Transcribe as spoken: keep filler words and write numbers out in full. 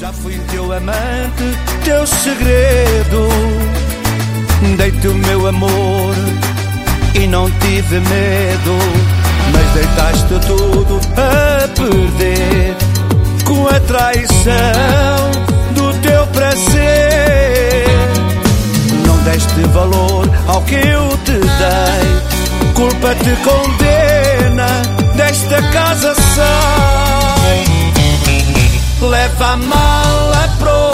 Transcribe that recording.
Já fui teu amante, teu segredo. Dei-te o meu amor e não tive medo, mas deitaste tudo a perder com a traição do teu prazer. Não deste valor ao que eu te dei, culpa te condena, desta casa sai. Leva a mala pro